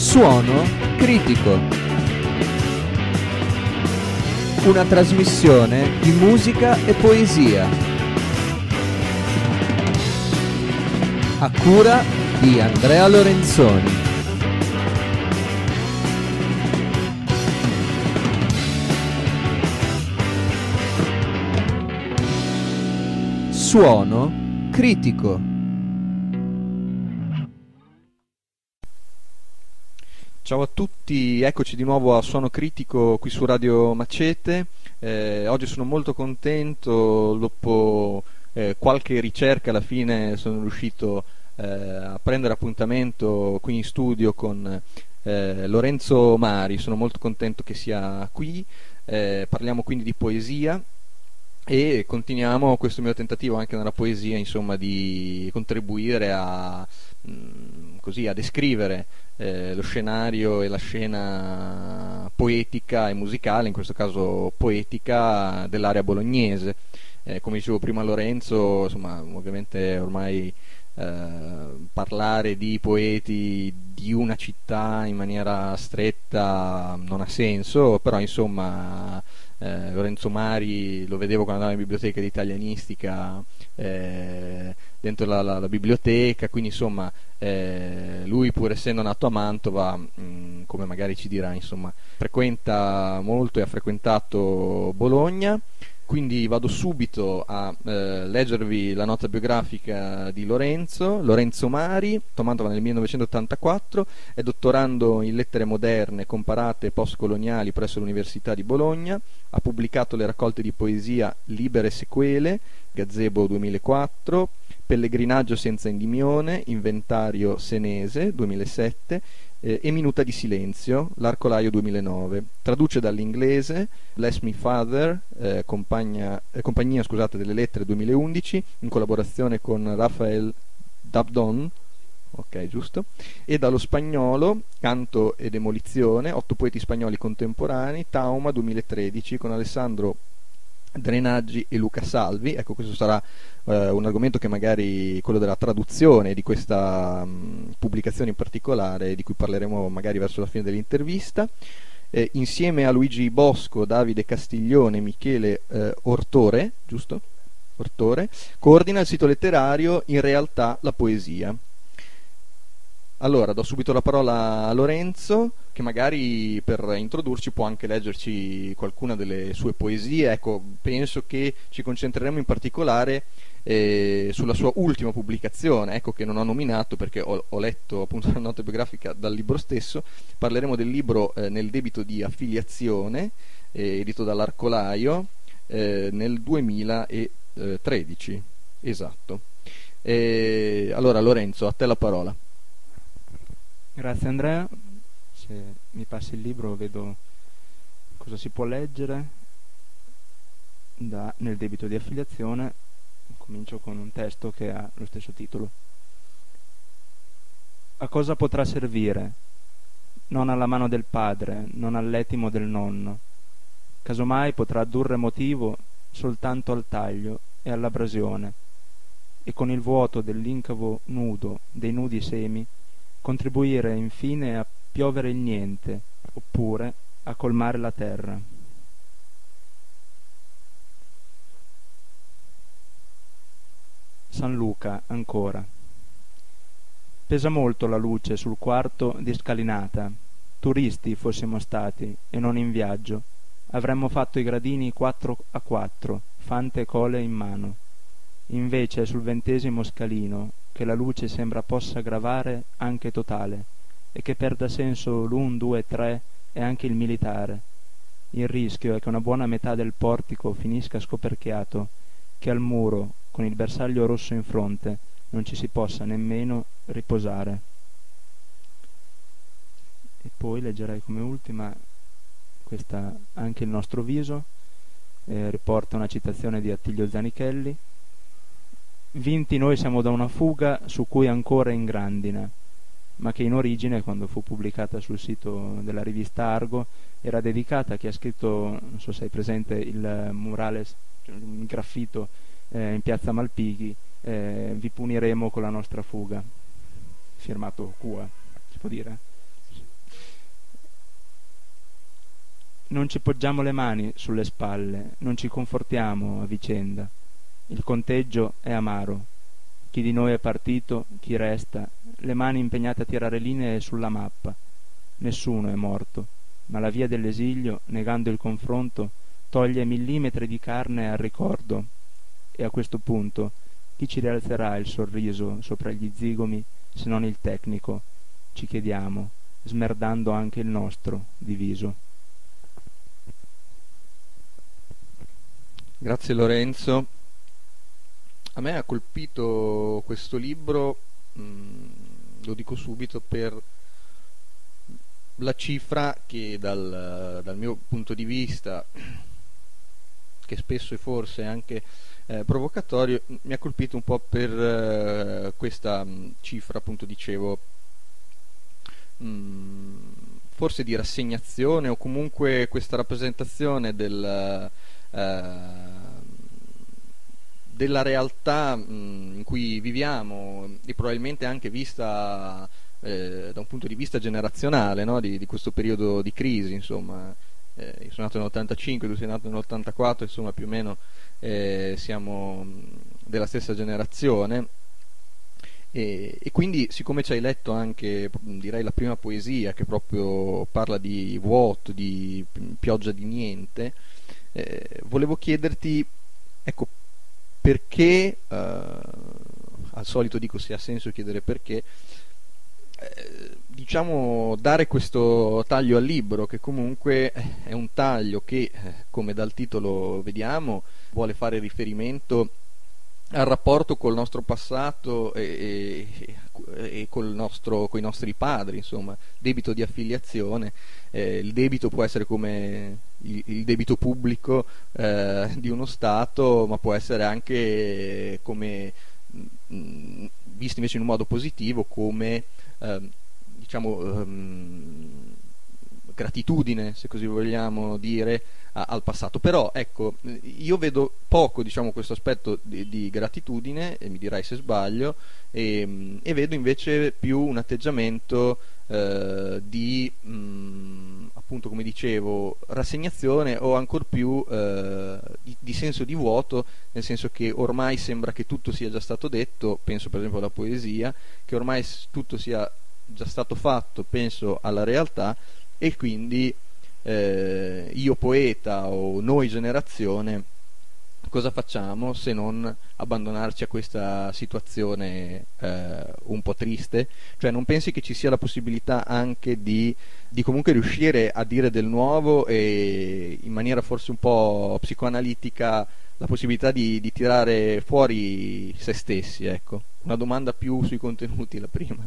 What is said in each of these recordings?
Suono critico. Una trasmissione di musica e poesia. A cura di Andrea Lorenzoni. Suono critico. Ciao a tutti, eccoci di nuovo a Suono Critico qui su Radio Macete. Oggi sono molto contento, dopo qualche ricerca alla fine sono riuscito a prendere appuntamento qui in studio con Lorenzo Mari. Sono molto contento che sia qui, parliamo quindi di poesia e continuiamo questo mio tentativo anche nella poesia, insomma, di contribuire a descrivere lo scenario e la scena poetica e musicale, in questo caso poetica, dell'area bolognese. Come dicevo prima Lorenzo, insomma, ovviamente ormai parlare di poeti di una città in maniera stretta non ha senso, però insomma Lorenzo Mari lo vedevo quando andavo in biblioteca di italianistica, dentro la biblioteca, quindi insomma lui, pur essendo nato a Mantova, come magari ci dirà, insomma, frequenta molto e ha frequentato Bologna. Quindi vado subito a leggervi la nota biografica di Lorenzo Mari, nato a Mantova nel 1984, è dottorando in lettere moderne, comparate e postcoloniali presso l'Università di Bologna, ha pubblicato le raccolte di poesia Libere Sequele, Gazebo 2004, Pellegrinaggio senza indimione, Inventario senese 2007, e Minuta di silenzio, L'Arcolaio 2009. Traduce dall'inglese Bless Me Father, compagnia delle lettere 2011, in collaborazione con Rafael Dabdon, ok, giusto, e dallo spagnolo Canto e Demolizione, 8 poeti spagnoli contemporanei, Tauma 2013, con Alessandro Drenaggi e Luca Salvi. Ecco, questo sarà un argomento che magari, quello della traduzione di questa pubblicazione in particolare, di cui parleremo magari verso la fine dell'intervista. Insieme a Luigi Bosco, Davide Castiglione e Michele Ortore, giusto? Ortore, coordina il sito letterario In realtà la poesia. Allora, do subito la parola a Lorenzo, che magari per introdurci può anche leggerci qualcuna delle sue poesie. Ecco, penso che ci concentreremo in particolare sulla sua ultima pubblicazione, ecco, che non ho nominato perché ho letto appunto la nota biografica dal libro stesso. Parleremo del libro Nel debito di affiliazione, edito dall'Arcolaio nel 2013. Esatto. Allora Lorenzo, a te la parola. Grazie Andrea, se mi passi il libro vedo cosa si può leggere. Nel debito di affiliazione comincio con un testo che ha lo stesso titolo. A cosa potrà servire? Non alla mano del padre, non all'etimo del nonno. Casomai potrà addurre motivo soltanto al taglio e all'abrasione, e con il vuoto dell'incavo nudo dei nudi semi contribuire infine a piovere il niente, oppure a colmare la terra. San Luca, ancora. Pesa molto la luce sul quarto di scalinata. Turisti fossimo stati e non in viaggio. Avremmo fatto i gradini 4x4, fante e cole in mano. Invece è sul 20° scalino che la luce sembra possa gravare anche totale, e che perda senso l'1, 2, 3 e anche il militare. Il rischio è che una buona metà del portico finisca scoperchiato, che al muro, con il bersaglio rosso in fronte, non ci si possa nemmeno riposare. E poi leggerei come ultima questa, Anche il nostro viso, riporta una citazione di Attilio Zanichelli. Vinti noi siamo da una fuga su cui ancora in grandine, ma che in origine, quando fu pubblicata sul sito della rivista Argo, era dedicata a chi ha scritto, non so se hai presente, il murales, cioè il graffito in piazza Malpighi, vi puniremo con la nostra fuga, firmato Cua, si può dire? Non ci poggiamo le mani sulle spalle, non ci confortiamo a vicenda. Il conteggio è amaro. Chi di noi è partito, chi resta, le mani impegnate a tirare linee sulla mappa. Nessuno è morto, ma la via dell'esilio, negando il confronto, toglie millimetri di carne al ricordo. E a questo punto, chi ci rialzerà il sorriso sopra gli zigomi, se non il tecnico? Ci chiediamo, smerdando anche il nostro diviso. Grazie Lorenzo. A me ha colpito questo libro, lo dico subito, per la cifra che dal mio punto di vista, che spesso è forse anche provocatorio, mi ha colpito un po' per questa cifra, appunto dicevo, forse di rassegnazione, o comunque questa rappresentazione della realtà in cui viviamo, e probabilmente anche vista da un punto di vista generazionale, no? di questo periodo di crisi, insomma. Io sono nato nell'85, tu sei nato nell'84, insomma più o meno siamo della stessa generazione, e quindi, siccome ci hai letto anche, direi, la prima poesia, che proprio parla di vuoto, di pioggia di niente, volevo chiederti, ecco, perché, al solito dico se ha senso chiedere perché, diciamo, dare questo taglio al libro, che comunque è un taglio che, come dal titolo vediamo, vuole fare riferimento al rapporto col nostro passato e coi nostri padri, insomma, debito di affiliazione. Il debito può essere come il debito pubblico di uno Stato, ma può essere anche, come visto invece in un modo positivo, come diciamo gratitudine, se così vogliamo dire, al passato. Però ecco, io vedo poco, diciamo, questo aspetto di gratitudine, e mi dirai se sbaglio, e vedo invece più un atteggiamento di appunto, come dicevo, rassegnazione, o ancor più di senso di vuoto, nel senso che ormai sembra che tutto sia già stato detto. Penso per esempio alla poesia, che ormai tutto sia già stato fatto, penso alla realtà, e quindi io poeta o noi generazione cosa facciamo se non abbandonarci a questa situazione un po' triste? Cioè, non pensi che ci sia la possibilità anche di comunque riuscire a dire del nuovo, e in maniera forse un po' psicoanalitica, la possibilità di tirare fuori se stessi? Ecco, una domanda più sui contenuti, la prima.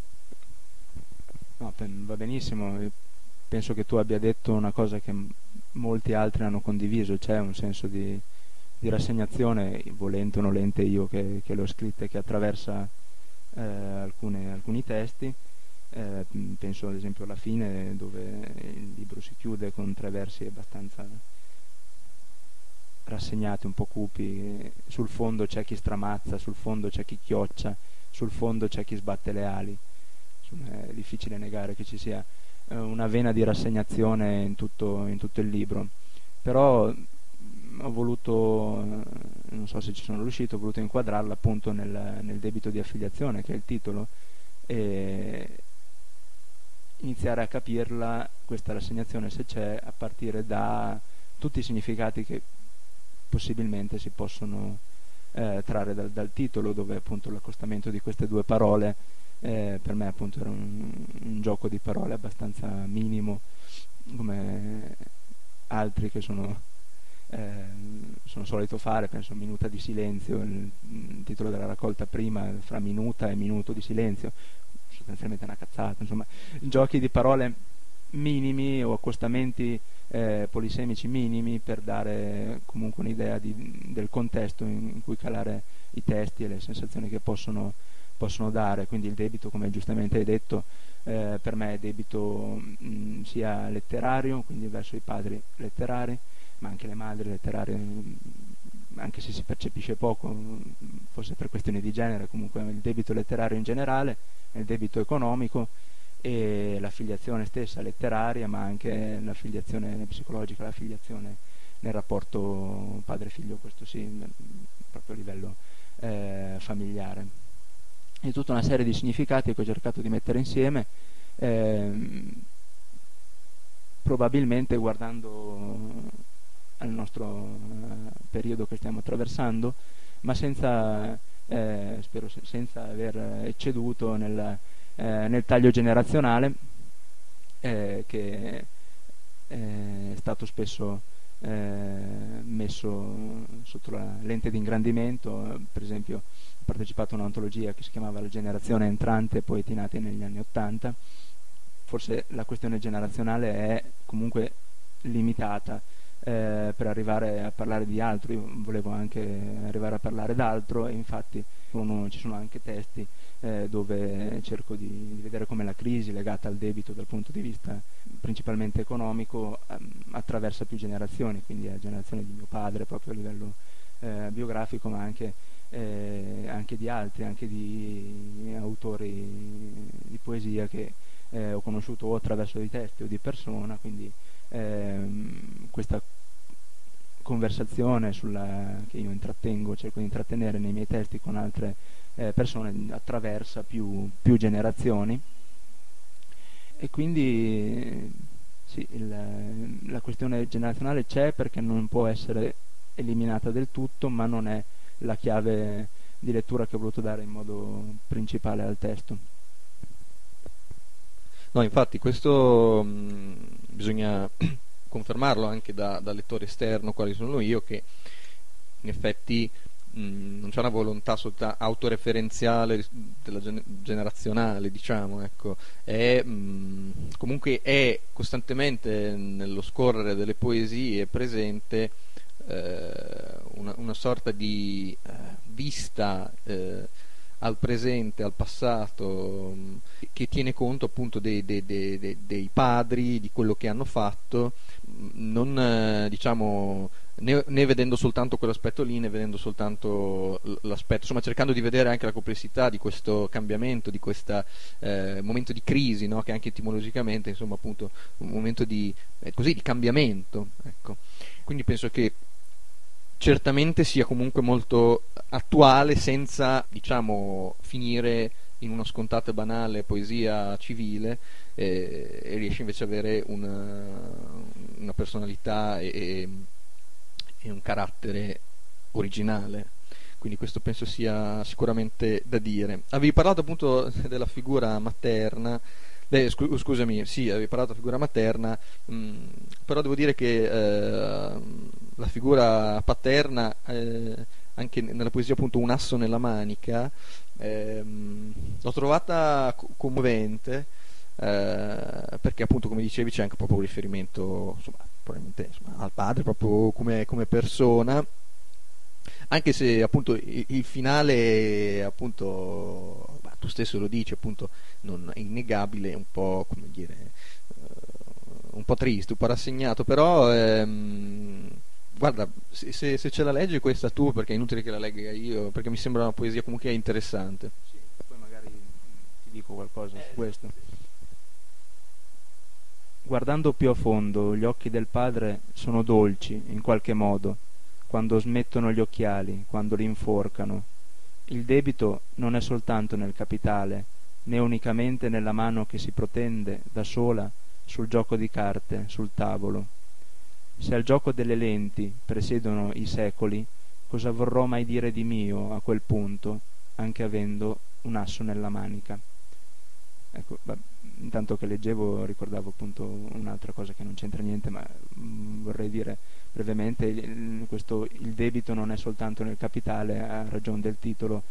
No, va benissimo. Penso che tu abbia detto una cosa che molti altri hanno condiviso. C'è un senso di rassegnazione, volente o nolente io che l'ho scritta, che attraversa alcuni testi. Penso ad esempio alla fine, dove il libro si chiude con 3 versi abbastanza rassegnati, un po' cupi. Sul fondo c'è chi stramazza, sul fondo c'è chi chioccia, sul fondo c'è chi sbatte le ali. Insomma, è difficile negare che ci sia una vena di rassegnazione in tutto il libro. Però ho voluto, non so se ci sono riuscito, ho voluto inquadrarla appunto nel debito di affiliazione, che è il titolo, e iniziare a capirla, questa rassegnazione, se c'è, a partire da tutti i significati che possibilmente si possono trarre dal titolo, dove appunto l'accostamento di queste 2 parole per me appunto era un gioco di parole abbastanza minimo, come altri che sono solito fare. Penso a Minuta di silenzio, il titolo della raccolta prima, fra minuta e minuto di silenzio, sostanzialmente è una cazzata. Insomma, giochi di parole minimi o accostamenti polisemici minimi, per dare comunque un'idea del contesto in cui calare i testi e le sensazioni che possono dare. Quindi il debito, come giustamente hai detto, per me è debito sia letterario, quindi verso i padri letterari, ma anche le madri letterarie, anche se si percepisce poco, forse per questioni di genere. Comunque il debito letterario in generale, il debito economico, e l'affiliazione stessa letteraria, ma anche l'affiliazione psicologica, l'affiliazione nel rapporto padre-figlio, questo sì, proprio a livello familiare. E tutta una serie di significati che ho cercato di mettere insieme, probabilmente guardando al nostro periodo che stiamo attraversando, ma senza aver ecceduto nel taglio generazionale che è stato spesso messo sotto la lente di ingrandimento. Per esempio, ho partecipato a un'antologia che si chiamava La generazione entrante, poeti nati negli anni '80. Forse la questione generazionale è comunque limitata per arrivare a parlare di altro. Io volevo anche arrivare a parlare d'altro, e infatti ci sono anche testi dove cerco di vedere come la crisi legata al debito dal punto di vista principalmente economico attraversa più generazioni, quindi la generazione di mio padre proprio a livello biografico, ma anche di altri, anche di autori di poesia che ho conosciuto o attraverso dei testi o di persona, quindi questa conversazione che io cerco di intrattenere nei miei testi con altre persone attraversa più generazioni, e quindi sì, la questione generazionale c'è perché non può essere eliminata del tutto, ma non è la chiave di lettura che ho voluto dare in modo principale al testo. No, infatti questo bisogna confermarlo anche da lettore esterno, quale sono io, che in effetti non c'è una volontà autoreferenziale della generazionale, diciamo, ecco. Comunque è costantemente nello scorrere delle poesie presente una sorta di vista al presente, al passato, che tiene conto appunto dei padri, di quello che hanno fatto, non diciamo né vedendo soltanto quell'aspetto lì, né vedendo soltanto l'aspetto, insomma, cercando di vedere anche la complessità di questo cambiamento, di questo momento di crisi, no? Che anche etimologicamente, insomma, appunto un momento di cambiamento, ecco. Quindi penso che certamente sia comunque molto attuale, senza, diciamo, finire in una scontata e banale poesia civile, e riesce invece ad avere una personalità e un carattere originale. Quindi questo penso sia sicuramente da dire. Avevi parlato appunto della figura materna. Scusami, sì, avevi parlato della figura materna, però devo dire che la figura paterna, anche nella poesia appunto Un asso nella manica, l'ho trovata commovente, perché appunto, come dicevi, c'è anche proprio un riferimento, insomma, probabilmente, insomma, al padre proprio come persona, anche se appunto il finale, appunto, tu stesso lo dici, appunto, non è innegabile, un po', come dire, un po' triste, un po' rassegnato, però guarda, se ce la leggi questa tu, perché è inutile che la legga io, perché mi sembra una poesia comunque interessante. Sì, poi magari ti dico qualcosa su questo. Guardando più a fondo, gli occhi del padre sono dolci in qualche modo, quando smettono gli occhiali, quando li inforcano. Il debito non è soltanto nel capitale, né unicamente nella mano che si protende da sola sul gioco di carte, sul tavolo. Se al gioco delle lenti presiedono i secoli, cosa vorrò mai dire di mio a quel punto, anche avendo un asso nella manica? Ecco, intanto che leggevo ricordavo appunto un'altra cosa che non c'entra niente, ma vorrei dire brevemente, il debito non è soltanto nel capitale, a ragione del titolo.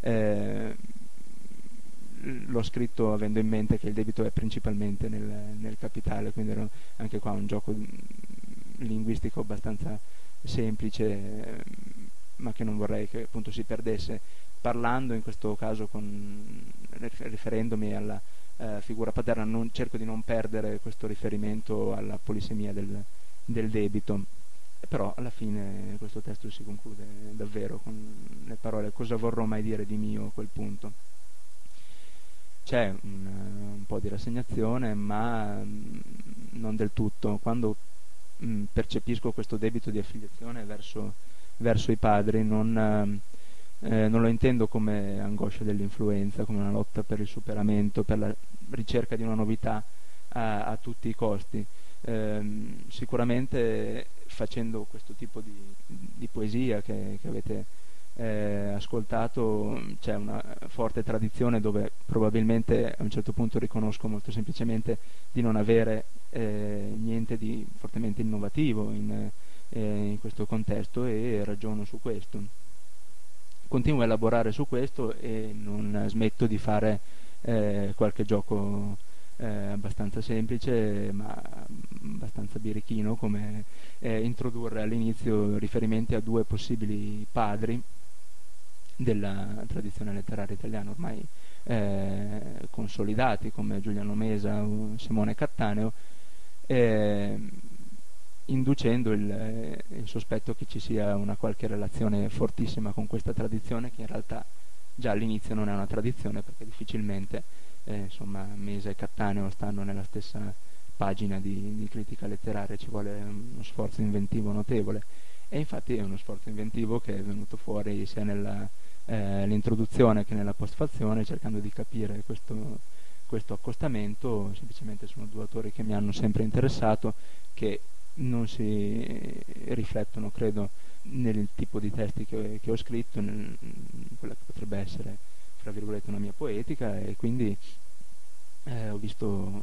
L'ho scritto avendo in mente che il debito è principalmente nel capitale, quindi era anche qua un gioco linguistico abbastanza semplice, ma che non vorrei che appunto si perdesse, parlando in questo caso riferendomi alla figura paterna. Cerco di non perdere questo riferimento alla polisemia del debito, però alla fine questo testo si conclude davvero con le parole: cosa vorrò mai dire di mio a quel punto. c'è un po' di rassegnazione, ma non del tutto. Quando percepisco questo debito di affiliazione verso i padri, non lo intendo come angoscia dell'influenza, come una lotta per il superamento, per la ricerca di una novità a tutti i costi. Sicuramente facendo questo tipo di poesia che avete ascoltato, c'è una forte tradizione dove probabilmente a un certo punto riconosco molto semplicemente di non avere niente di fortemente innovativo in questo contesto, e ragiono su questo. Continuo a elaborare su questo e non smetto di fare qualche gioco abbastanza semplice ma abbastanza birichino, come introdurre all'inizio riferimenti a due possibili padri della tradizione letteraria italiana ormai consolidati, come Giuliano Mesa o Simone Cattaneo, inducendo il sospetto che ci sia una qualche relazione fortissima con questa tradizione, che in realtà già all'inizio non è una tradizione, perché difficilmente Mesa e Cattaneo stanno nella stessa pagina di critica letteraria, ci vuole uno sforzo inventivo notevole, e infatti è uno sforzo inventivo che è venuto fuori sia nell'introduzione che nella postfazione, cercando di capire questo accostamento. Semplicemente sono due autori che mi hanno sempre interessato, che non si riflettono, credo, nel tipo di testi che ho scritto, in quella che potrebbe essere, fra virgolette, una mia poetica, e quindi ho visto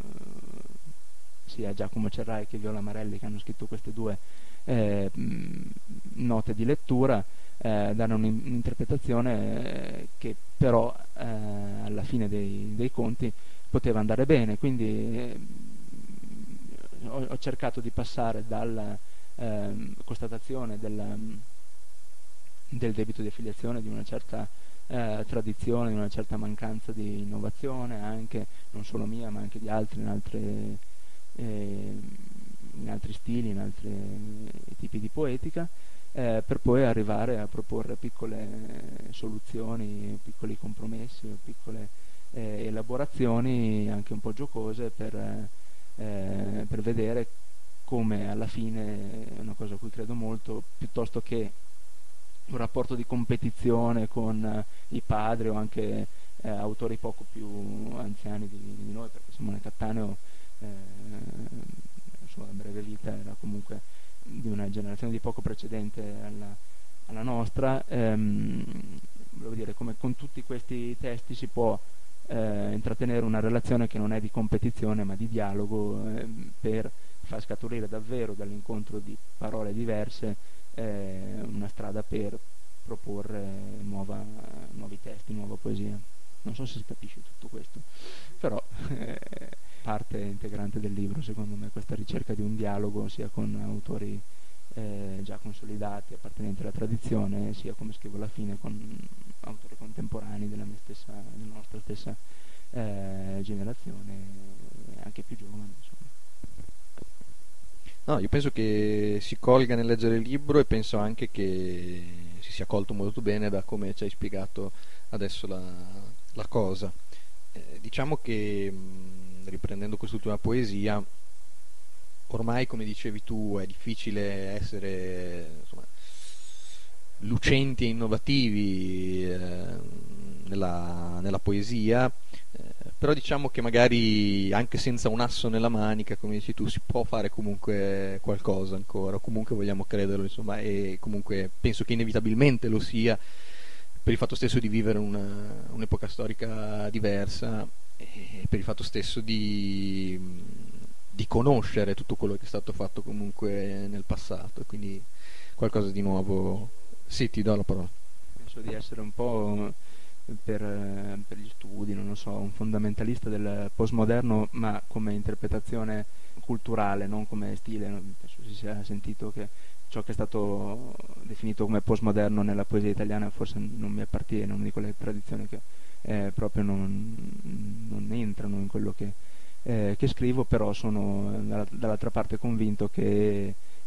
sia Giacomo Cerrai che Viola Marelli, che hanno scritto queste due note di lettura, dare un'interpretazione che però alla fine dei conti poteva andare bene, quindi ho cercato di passare dalla constatazione del debito di affiliazione, di una certa tradizione, di una certa mancanza di innovazione, anche non solo mia ma anche di altri, in altri stili, in altri tipi di poetica, per poi arrivare a proporre piccole soluzioni, piccoli compromessi o piccole elaborazioni anche un po' giocose per vedere come alla fine, è una cosa a cui credo molto, piuttosto che un rapporto di competizione con i padri o anche autori poco più anziani di noi, perché Simone Cattaneo la sua breve vita era comunque di una generazione di poco precedente alla nostra. Volevo dire, come con tutti questi testi si può intrattenere una relazione che non è di competizione ma di dialogo, per far scaturire davvero dall'incontro di parole diverse una strada per proporre nuovi testi, nuova poesia. Non so se si capisce tutto questo, però parte integrante del libro, secondo me, questa ricerca di un dialogo sia con autori già consolidati, appartenenti alla tradizione, sia, come scrivo alla fine, con autori contemporanei della nostra stessa generazione, anche più giovani, insomma. No, io penso che si colga nel leggere il libro, e penso anche che si sia colto molto bene da come ci hai spiegato adesso la cosa. Diciamo che, riprendendo quest'ultima poesia, ormai, come dicevi tu, è difficile essere, insomma, lucenti e innovativi nella poesia, però diciamo che magari anche senza un asso nella manica, come dici tu, si può fare comunque qualcosa ancora, o comunque vogliamo crederlo, insomma, e comunque penso che inevitabilmente lo sia, per il fatto stesso di vivere un'epoca storica diversa, e per il fatto stesso di conoscere tutto quello che è stato fatto comunque nel passato, quindi qualcosa di nuovo. Sì, ti do la parola. Penso di essere un po', per gli studi, non lo so, un fondamentalista del postmoderno, ma come interpretazione culturale, non come stile. Penso si sia sentito che ciò che è stato definito come postmoderno nella poesia italiana forse non mi appartiene, una di quelle tradizioni che proprio non entrano in quello che scrivo, però sono dall'altra parte convinto che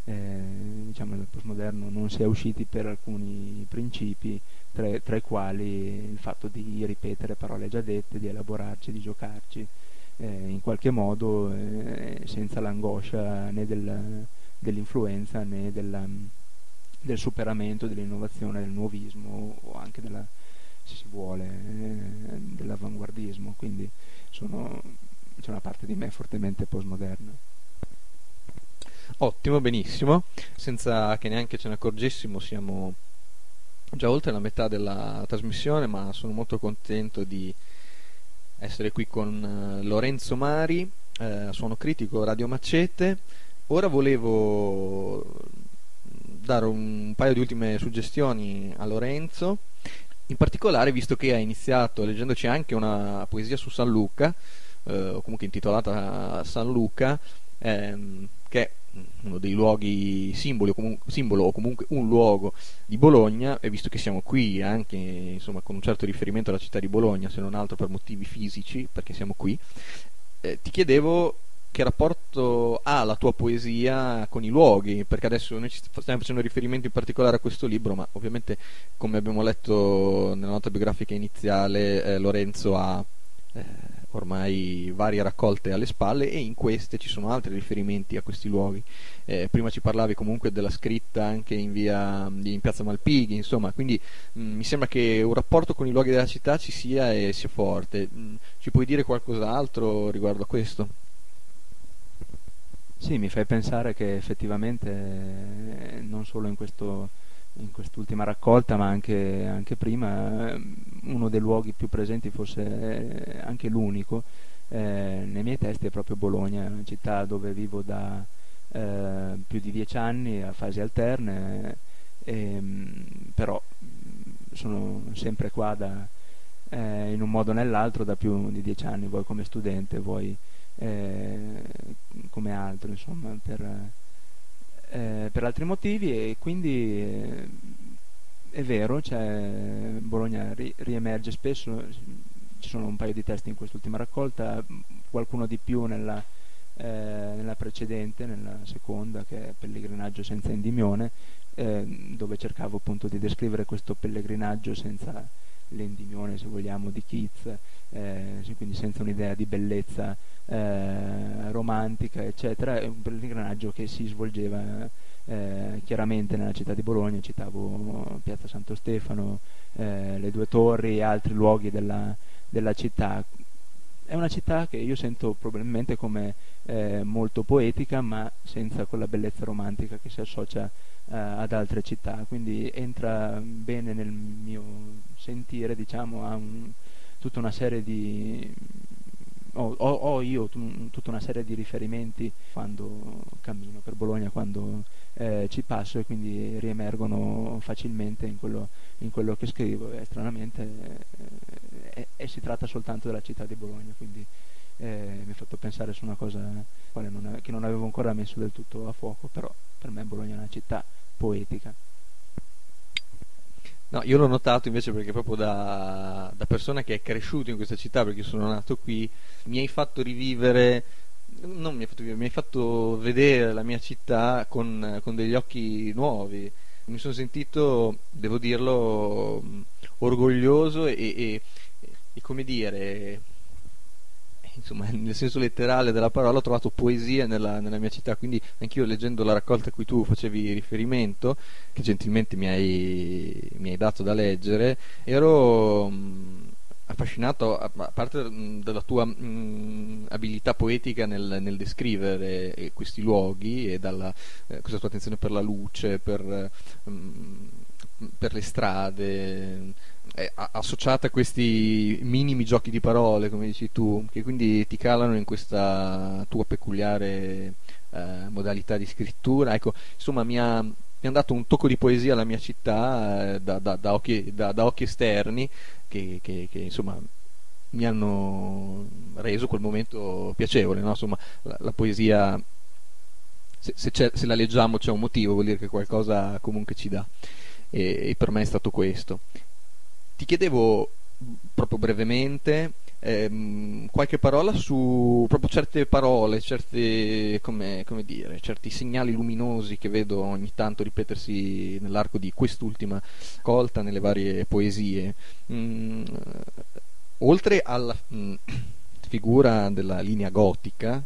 diciamo dal postmoderno non si è usciti per alcuni principi, tra i quali il fatto di ripetere parole già dette, di elaborarci, di giocarci in qualche modo, senza l'angoscia né dell'influenza né del superamento, dell'innovazione, del nuovismo, o anche se si vuole, dell'avanguardismo. Quindi c'è una parte di me fortemente postmoderna. Ottimo, benissimo. Senza che neanche ce ne accorgessimo, siamo già oltre la metà della trasmissione, ma sono molto contento di essere qui con Lorenzo Mari, suono critico Radio Macete. Ora volevo dare un paio di ultime suggestioni a Lorenzo, in particolare visto che ha iniziato leggendoci anche una poesia su San Luca, o comunque intitolata San Luca, che è uno dei luoghi simbolo o comunque un luogo di Bologna, e visto che siamo qui anche insomma con un certo riferimento alla città di Bologna, se non altro per motivi fisici, perché siamo qui, ti chiedevo che rapporto ha la tua poesia con i luoghi, perché adesso noi ci stiamo facendo riferimento in particolare a questo libro, ma ovviamente, come abbiamo letto nella nota biografica iniziale, Lorenzo ha ormai varie raccolte alle spalle, e in queste ci sono altri riferimenti a questi luoghi. Prima ci parlavi comunque della scritta anche in piazza Malpighi, insomma, quindi mi sembra che un rapporto con i luoghi della città ci sia, e sia forte. Ci puoi dire qualcos'altro riguardo a questo? Sì, mi fai pensare che effettivamente non solo in quest'ultima raccolta, ma anche prima, uno dei luoghi più presenti, forse anche l'unico, nei miei testi, è proprio Bologna, una città dove vivo da più di 10 anni a fasi alterne, però sono sempre qua in un modo o nell'altro da più di 10 anni, vuoi come studente, vuoi come altro, insomma, per altri motivi. E quindi è vero, Bologna riemerge spesso. Ci sono un paio di testi in quest'ultima raccolta, qualcuno di più nella precedente, nella seconda, che è Pellegrinaggio senza endimione, dove cercavo appunto di descrivere questo pellegrinaggio senza l'endimione, se vogliamo, di Keats, quindi senza un'idea di bellezza romantica, eccetera. È un pellegrinaggio che si svolgeva chiaramente nella città di Bologna. Citavo Piazza Santo Stefano, le Due Torri e altri luoghi della città. È una città che io sento probabilmente come molto poetica, ma senza quella bellezza romantica che si associa ad altre città, quindi entra bene nel mio sentire, diciamo. Ha tutta una serie di tutta una serie di riferimenti quando cammino per Bologna, quando ci passo, e quindi riemergono facilmente in quello che scrivo, e stranamente si tratta soltanto della città di Bologna, quindi mi ha fatto pensare su una cosa che non avevo ancora messo del tutto a fuoco, però per me Bologna è una città poetica. No, io l'ho notato invece, perché proprio da persona che è cresciuto in questa città, perché sono nato qui, mi hai fatto mi hai fatto vedere la mia città con degli occhi nuovi. Mi sono sentito, devo dirlo, orgoglioso e come dire, insomma, nel senso letterale della parola, ho trovato poesia nella mia città. Quindi anch'io, leggendo la raccolta a cui tu facevi riferimento, che gentilmente mi hai dato da leggere, ero affascinato, a parte dalla tua abilità poetica nel descrivere questi luoghi, e dalla questa tua attenzione per la luce, per le strade, associata a questi minimi giochi di parole, come dici tu, che quindi ti calano in questa tua peculiare modalità di scrittura. Ecco, insomma, mi ha dato un tocco di poesia alla mia città, da occhi esterni, che insomma mi hanno reso quel momento piacevole, no? Insomma, la poesia, se la leggiamo, c'è un motivo, vuol dire che qualcosa comunque ci dà, e per me è stato questo. Ti chiedevo proprio brevemente qualche parola su proprio certe parole, certe, come dire, certi segnali luminosi che vedo ogni tanto ripetersi nell'arco di quest'ultima colta nelle varie poesie. Oltre alla figura della linea gotica,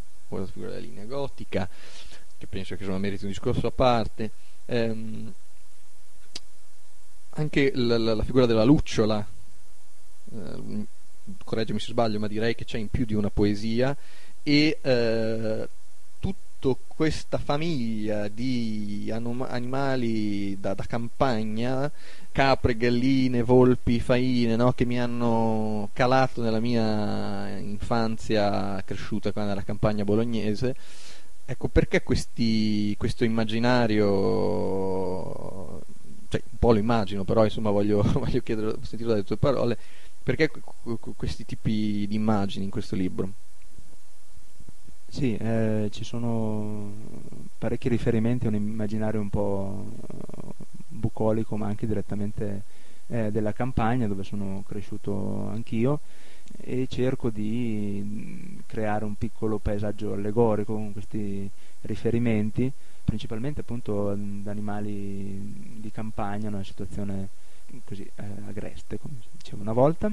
che penso che insomma meriti un discorso a parte, anche la figura della lucciola, correggimi se sbaglio, ma direi che c'è in più di una poesia, e tutta questa famiglia di animali da campagna, capre, galline, volpi, faine, no? Che mi hanno calato nella mia infanzia cresciuta qua nella campagna bolognese. Ecco, perché questo immaginario, cioè un po' lo immagino, però insomma voglio sentirlo dalle tue parole, perché questi tipi di immagini in questo libro? Sì, ci sono parecchi riferimenti a un immaginario un po' bucolico, ma anche direttamente della campagna dove sono cresciuto anch'io, e cerco di creare un piccolo paesaggio allegorico con questi riferimenti, principalmente appunto ad animali di campagna, una situazione così agreste, come si diceva una volta,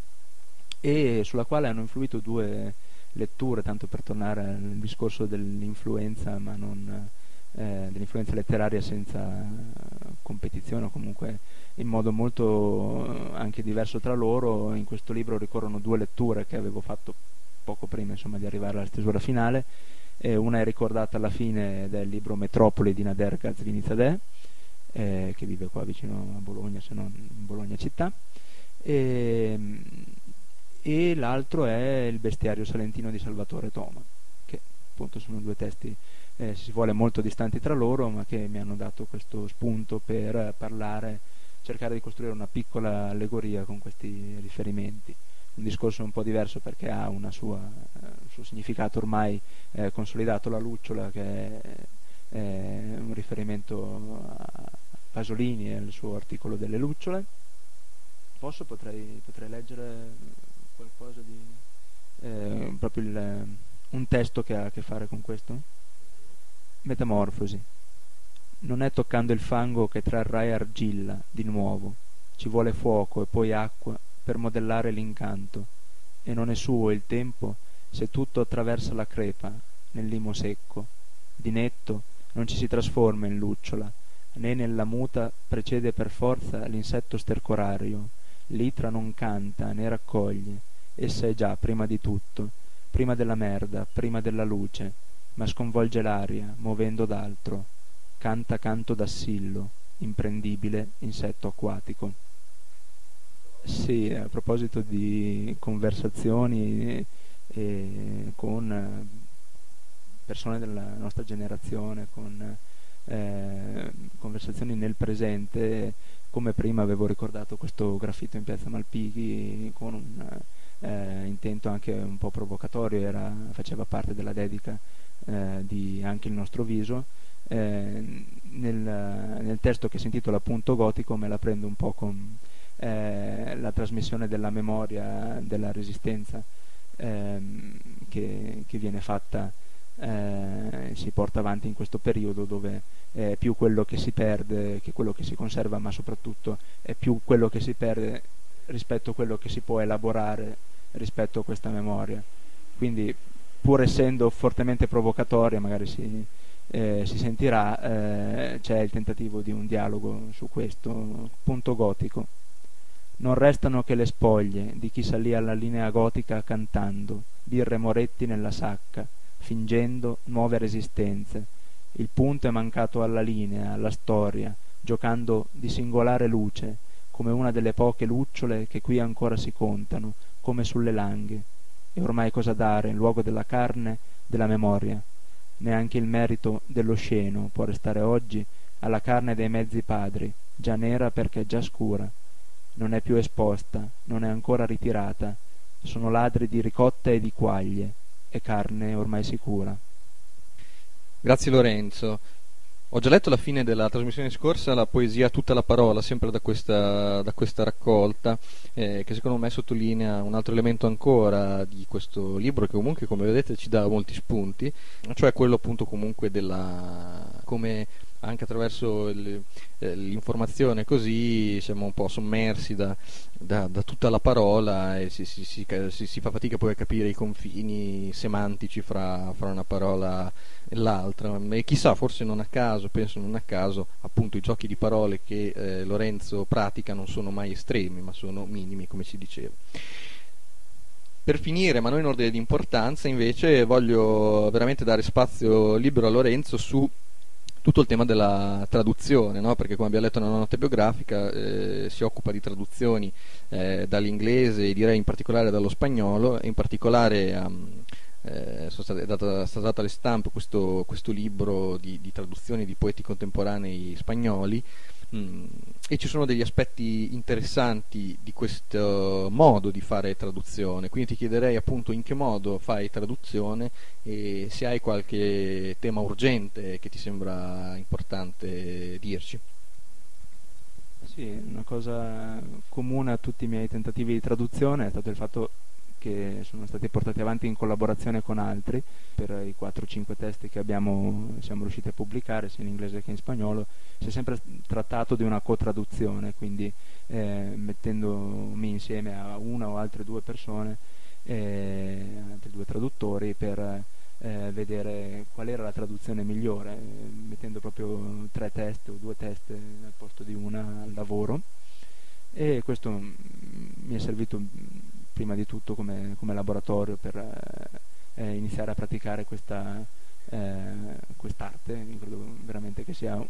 e sulla quale hanno influito due letture, tanto per tornare al discorso dell'influenza, ma non dell'influenza letteraria senza competizione, o comunque in modo molto anche diverso tra loro. In questo libro ricorrono due letture che avevo fatto poco prima, insomma, di arrivare alla stesura finale. Una è ricordata alla fine del libro Metropoli di Nader Gazvinizadeh, che vive qua vicino a Bologna, se non in Bologna città, e l'altro è Il bestiario salentino di Salvatore Toma, che appunto sono due testi, se si vuole, molto distanti tra loro, ma che mi hanno dato questo spunto per parlare, cercare di costruire una piccola allegoria con questi riferimenti. Un discorso un po' diverso perché ha un suo significato ormai consolidato, la lucciola, che è un riferimento a Pasolini e al suo articolo delle lucciole. Potrei leggere qualcosa di proprio un testo che ha a che fare con questo? Metamorfosi. Non è toccando il fango che trarrai argilla di nuovo, ci vuole fuoco e poi acqua per modellare l'incanto, e non è suo il tempo se tutto attraversa la crepa nel limo secco. Di netto non ci si trasforma in lucciola, né nella muta precede per forza l'insetto stercorario. L'itra non canta né raccoglie, essa è già prima di tutto, prima della merda, prima della luce, ma sconvolge l'aria, muovendo d'altro. Canta canto d'assillo, imprendibile insetto acquatico. Sì, a proposito di conversazioni con persone della nostra generazione, con conversazioni nel presente, come prima avevo ricordato questo graffito in piazza Malpighi con un intento anche un po' provocatorio, faceva parte della dedica di Anche il nostro viso. Nel testo che si intitola Punto Gotico me la prendo un po' con la trasmissione della memoria della resistenza che viene fatta, si porta avanti in questo periodo, dove è più quello che si perde che quello che si conserva, ma soprattutto è più quello che si perde rispetto a quello che si può elaborare rispetto a questa memoria. Quindi, pur essendo fortemente provocatoria, magari si sentirà, c'è il tentativo di un dialogo su questo punto gotico. Non restano che le spoglie di chi salì alla linea gotica cantando, birre e moretti nella sacca, fingendo nuove resistenze. Il punto è mancato alla linea, alla storia, giocando di singolare luce, come una delle poche lucciole che qui ancora si contano, come sulle langhe. E ormai cosa dare in luogo della carne, della memoria? Neanche il merito dell'osceno può restare oggi alla carne dei mezzi padri, già nera perché già scura. Non è più esposta, non è ancora ritirata, sono ladri di ricotta e di quaglie, è carne ormai sicura. Grazie Lorenzo. Ho già letto alla fine della trasmissione scorsa la poesia Tutta la parola, sempre da questa raccolta, che secondo me sottolinea un altro elemento ancora di questo libro, che comunque, come vedete, ci dà molti spunti, cioè quello appunto comunque come anche attraverso l'informazione così siamo un po' sommersi da tutta la parola e si fa fatica poi a capire i confini semantici fra una parola e l'altra, e chissà, forse penso non a caso, appunto i giochi di parole che Lorenzo pratica non sono mai estremi, ma sono minimi, come si diceva. Per finire, ma non in ordine di importanza, invece voglio veramente dare spazio libero a Lorenzo su tutto il tema della traduzione, no? Perché, come abbiamo letto nella nota biografica, si occupa di traduzioni dall'inglese e direi in particolare dallo spagnolo, e in particolare è stato dato alle stampe questo libro di traduzioni di poeti contemporanei spagnoli, e ci sono degli aspetti interessanti di questo modo di fare traduzione, quindi ti chiederei appunto in che modo fai traduzione e se hai qualche tema urgente che ti sembra importante dirci. Sì, una cosa comune a tutti i miei tentativi di traduzione è stato il fatto che sono stati portati avanti in collaborazione con altri. Per i 4-5 testi che siamo riusciti a pubblicare sia in inglese che in spagnolo, si è sempre trattato di una cotraduzione, quindi mettendomi insieme a una o altre due persone, altri due traduttori, per vedere qual era la traduzione migliore, mettendo proprio 3 teste o 2 teste al posto di una al lavoro, e questo mi è servito prima di tutto come laboratorio per iniziare a praticare quest'arte. Io credo veramente che sia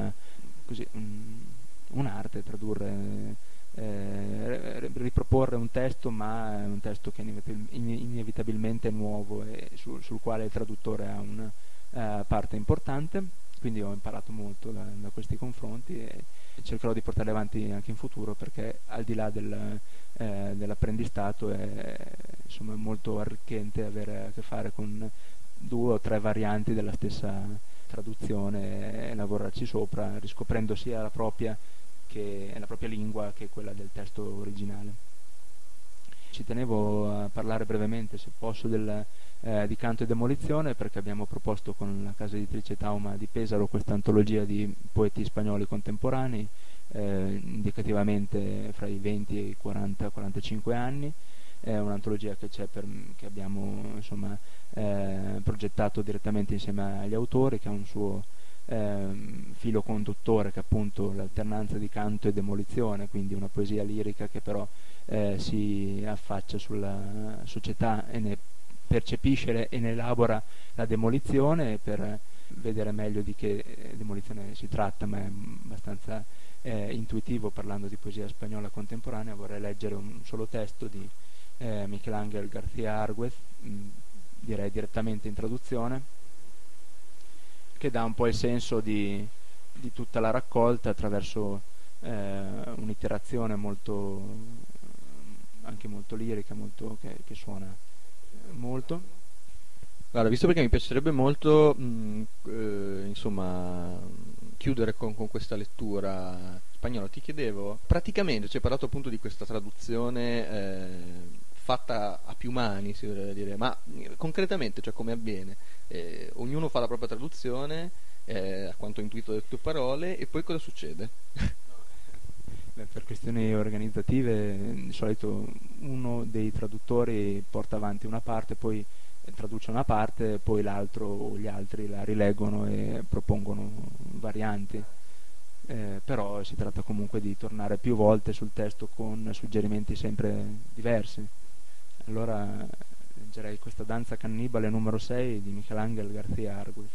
un'arte tradurre, riproporre un testo, ma è un testo che inevitabilmente è nuovo e sul quale il traduttore ha una parte importante. Quindi ho imparato molto da questi confronti e cercherò di portarli avanti anche in futuro, perché al di là dell'apprendistato è insomma molto arricchente avere a che fare con 2 o 3 varianti della stessa traduzione e lavorarci sopra, riscoprendo sia la propria lingua che quella del testo originale. Ci tenevo a parlare brevemente, se posso, di Canto e Demolizione, perché abbiamo proposto con la casa editrice Tauma di Pesaro questa antologia di poeti spagnoli contemporanei, indicativamente fra i 20 e i 40-45 anni. È un'antologia che abbiamo insomma progettato direttamente insieme agli autori, che ha un suo filo conduttore, che è appunto l'alternanza di canto e demolizione, quindi una poesia lirica che però si affaccia sulla società e ne percepisce e ne elabora la demolizione, per vedere meglio di che demolizione si tratta, ma è abbastanza intuitivo. Parlando di poesia spagnola contemporanea, vorrei leggere un solo testo di Miguel Ángel García Argüez, direi direttamente in traduzione, che dà un po' il senso di tutta la raccolta attraverso un'iterazione anche molto lirica, che suona molto. Guarda, visto perché mi piacerebbe molto insomma chiudere con questa lettura spagnola, ti chiedevo, praticamente ci hai parlato appunto di questa traduzione fatta a più mani, si dovrebbe dire, ma concretamente, cioè, come avviene? Ognuno fa la propria traduzione, a quanto ho intuito dalle tue parole, e poi cosa succede? Per questioni organizzative, di solito uno dei traduttori porta avanti una parte, poi traduce una parte, poi l'altro o gli altri la rileggono e propongono varianti. Però si tratta comunque di tornare più volte sul testo con suggerimenti sempre diversi. Allora leggerei questa Danza cannibale numero 6 di Miguel Ángel García Argüez.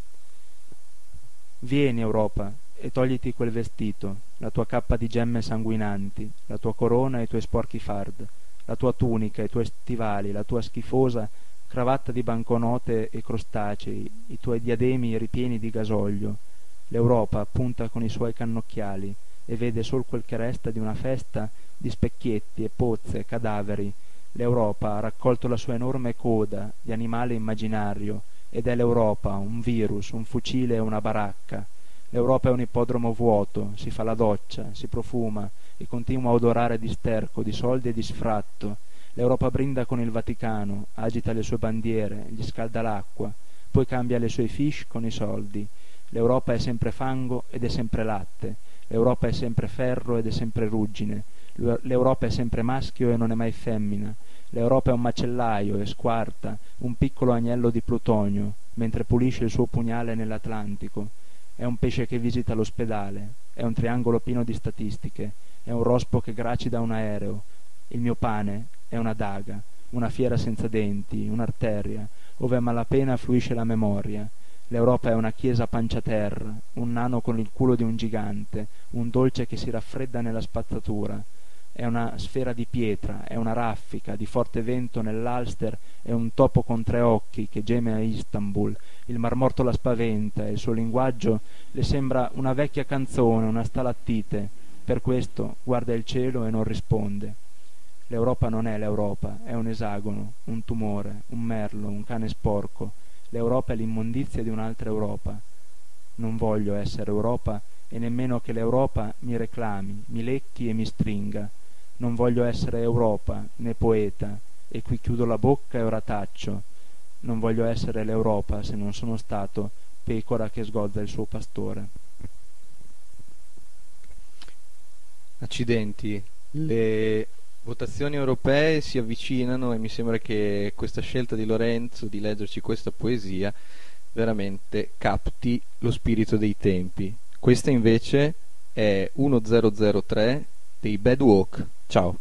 Vieni, Europa, e togliti quel vestito, la tua cappa di gemme sanguinanti, la tua corona e i tuoi sporchi fard, la tua tunica, i tuoi stivali, la tua schifosa cravatta di banconote e crostacei, i tuoi diademi ripieni di gasolio. L'Europa punta con i suoi cannocchiali e vede sol quel che resta di una festa di specchietti e pozze e cadaveri. L'Europa ha raccolto la sua enorme coda di animale immaginario, ed è l'Europa un virus, un fucile e una baracca. L'Europa è un ippodromo vuoto, si fa la doccia, si profuma e continua a odorare di sterco, di soldi e di sfratto. L'Europa brinda con il Vaticano, agita le sue bandiere, gli scalda l'acqua, poi cambia le sue fiche con i soldi. L'Europa è sempre fango ed è sempre latte. L'Europa è sempre ferro ed è sempre ruggine. L'Europa è sempre maschio e non è mai femmina. L'Europa è un macellaio e squarta un piccolo agnello di plutonio mentre pulisce il suo pugnale nell'Atlantico. È un pesce che visita l'ospedale, è un triangolo pieno di statistiche, è un rospo che gracida un aereo. Il mio pane è una daga, una fiera senza denti, un'arteria, ove a malapena fluisce la memoria. L'Europa è una chiesa a pancia terra, un nano con il culo di un gigante, un dolce che si raffredda nella spazzatura. È una sfera di pietra, è una raffica di forte vento nell'Ulster, è un topo con 3 occhi che geme a Istanbul. Il Mar Morto la spaventa e il suo linguaggio le sembra una vecchia canzone, una stalattite. Per questo guarda il cielo e non risponde. L'Europa non è l'Europa, è un esagono, un tumore, un merlo, un cane sporco. L'Europa è l'immondizia di un'altra Europa. Non voglio essere Europa e nemmeno che l'Europa mi reclami, mi lecchi e mi stringa. Non voglio essere Europa, né poeta, e qui chiudo la bocca e ora taccio. Non voglio essere l'Europa se non sono stato pecora che sgozza il suo pastore. Accidenti, le votazioni europee si avvicinano e mi sembra che questa scelta di Lorenzo di leggerci questa poesia veramente capti lo spirito dei tempi. Questa invece è 1003 dei Bad Walk. Ciao.